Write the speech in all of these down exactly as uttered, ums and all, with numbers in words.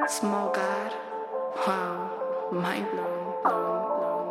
Small God. Wow. Mind blown, blown, blown,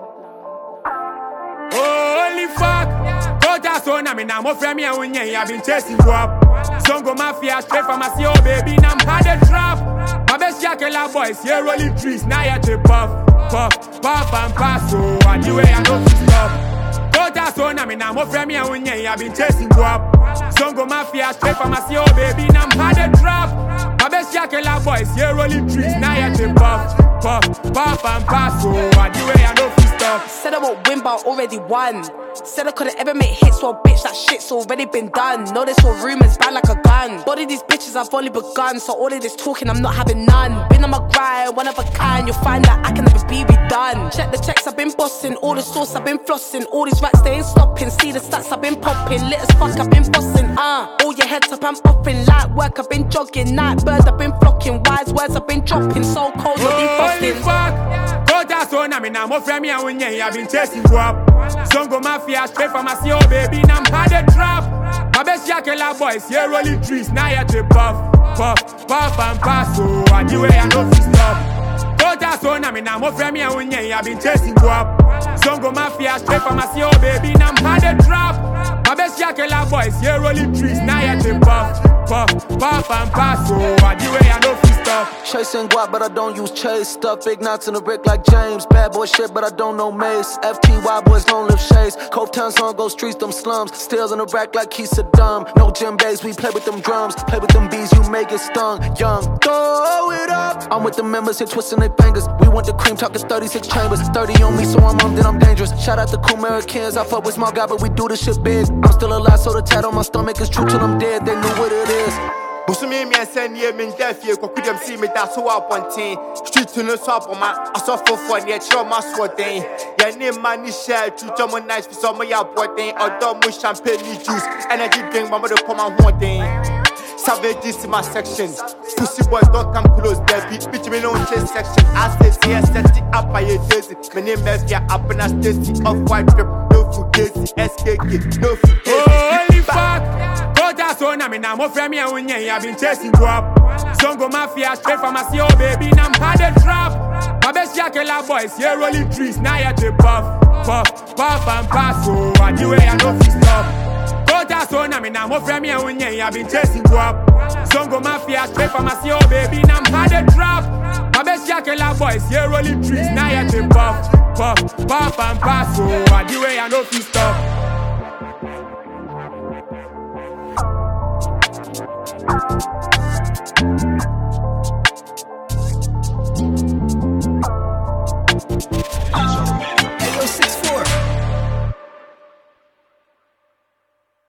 blown. Holy fuck! Kota so na me na mo frame ya unye I been chasing you up. Zongo mafia straight from my C O baby na had a drop. My best yakela boys here rolling trees now ya to puff, puff, puff and pass so and the way I know to stop. Kota so na me na mo frame ya unye I been chasing you up. Zongo mafia straight from my C O baby na had a drop. My best yakela boys here rolling trees now ya to puff, puff, puff and pass so and the way I know to stop. Said I won't win, but I already won. Said I couldn't ever make hits, well, bitch, that shit's already been done. Know this all rumors, bad like a gun. Body these bitches, I've only begun. So all of this talking, I'm not having none. Been on my grind, one of a kind. You'll find that I can never be redone. Check the checks, I've been bossing. All the sauce, I've been flossing. All these rats, they ain't stopping. See the stats, I've been popping. Lit as fuck, I've been bossing. Uh, all your heads up, I'm popping. Light work, I've been jogging. Night birds, I've been flocking. Wise words, I've been dropping. So cold, you're Holy defrosting. fuck! Kota so na me na mo frame ya unye I been chasing you up. Zongo mafia straight from my C O baby na had a drop. My best yakela boys here rolling trees now ya to puff, puff, puff and pass so and the way I know to stop. Kota so na me na mo frame ya unye I been chasing you up. Zongo mafia straight from my C O baby na had a drop. My best yakela boys here rolling trees now ya to puff, puff, puff and pass so and the way I know to stop. Chasing guap, but I don't use chase. Stuff big knots in the brick like James. Bad boy shit, but I don't know Mace. F T Y boys don't live shades. Cope Town song go streets, them slums. Stills in the rack like he's Saddam. No gym bass, we play with them drums. Play with them bees, you may get stung. Young, throw it up. I'm with the members here twisting their fingers. We want the cream, talking thirty-six chambers. thirty on me, so I'm on, then I'm dangerous. Shout out to cool Americans. I fuck with small guy, but we do this shit big. I'm still alive, so the tat on my stomach is true till I'm dead. They know what it is. Busumi me and send ye min deafy, ko kudem see me that's so up on teen. Street to no swap on my I saw for fun yet show my sword thing. Ya name money share to German nice for some of your thing or dumb with champagne juice. Energy drink, mama to come and one thing. Savages in my section. Pussy boys don't come close, baby. Bitch me no chase section. I say see I set it up by your daisy. My name is ya up and I stacy off white trip. No fugazi, S K K, no fugazi. Holy fuck! Kota so na me na mo frame ya unye I been chasing you up. Zongo mafia straight from my C O baby na had a drop. My best yakela boys here rolling trees now ya to puff, puff, puff and pass so and the way I know to stop. Kota so na me na mo frame ya unye I been chasing you up. Zongo mafia straight from my C O baby na had a drop. My best yakela boys here rolling trees now ya to puff, puff, puff and pass so and the way I know to stop. Thank you.